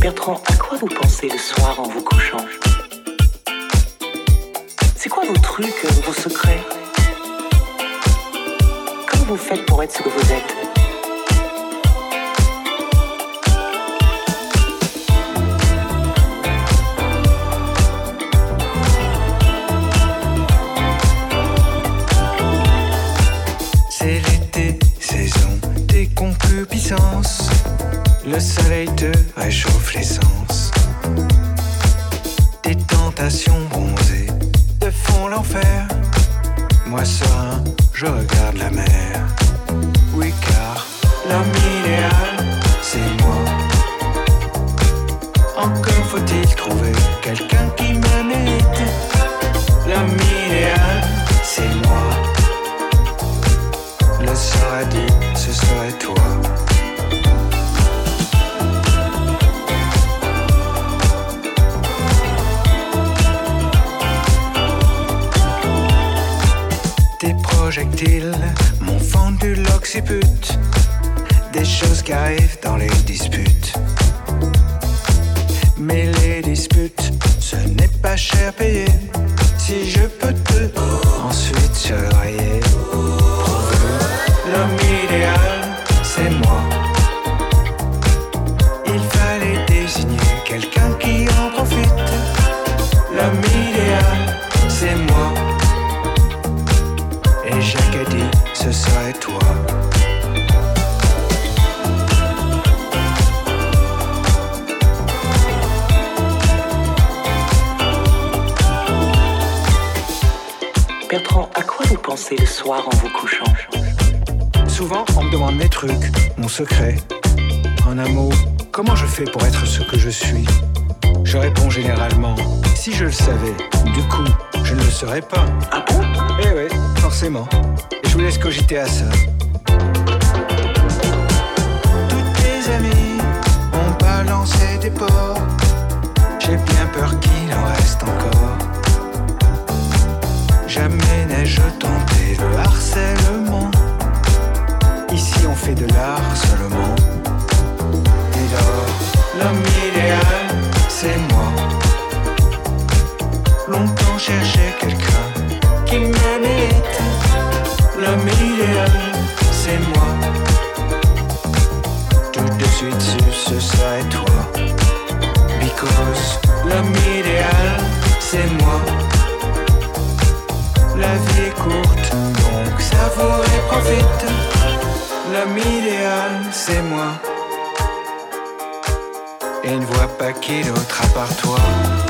Bertrand, à quoi vous pensez le soir en vous couchant? C'est quoi vos trucs, vos secrets? Comment vous faites pour être ce que vous êtes? C'est l'été, saison des concupiscences. Le soleil te réchauffe l'essence. Des tentations bronzées te font l'enfer. Moi serein, je regarde la mer. Oui car l'homme idéal, c'est moi. Encore faut-il trouver quelqu'un qui me mérite. L'homme idéal, c'est moi. Le sort a dit, ce serait toi. Des projectiles m'ont fendu l'occiput. Des choses qui arrivent dans les disputes. Mais les disputes, ce n'est pas cher payé. Si je peux te ensuite surveiller. L'homme idéal, c'est moi. Il fallait désigner quelqu'un qui en profite. L'homme idéal, c'est moi. Et Jacques a dit, ce serait toi. Bertrand, à quoi vous pensez le soir en vous couchant? Souvent, on me demande mes trucs, mon secret. En un mot, comment je fais pour être ce que je suis? Je réponds généralement, si je le savais, du coup, je ne le saurais pas. Ah bon? Eh ouais, forcément. Et je vous laisse cogiter à ça. Toutes tes amies ont balancé des porcs. J'ai bien peur qu'il en reste encore. Jamais n'ai-je tenté le harcèlement. Ici on fait de l'art seulement. Dès lors, l'homme idéal, c'est moi. Longtemps cherché quelqu'un qui me mérite. L'homme idéal, c'est moi. Tout de suite ce serait toi. Because l'homme idéal, c'est moi. La vie est courte, donc savoure et profite. L'homme idéal, c'est moi. Et ne vois pas qui d'autre à part toi.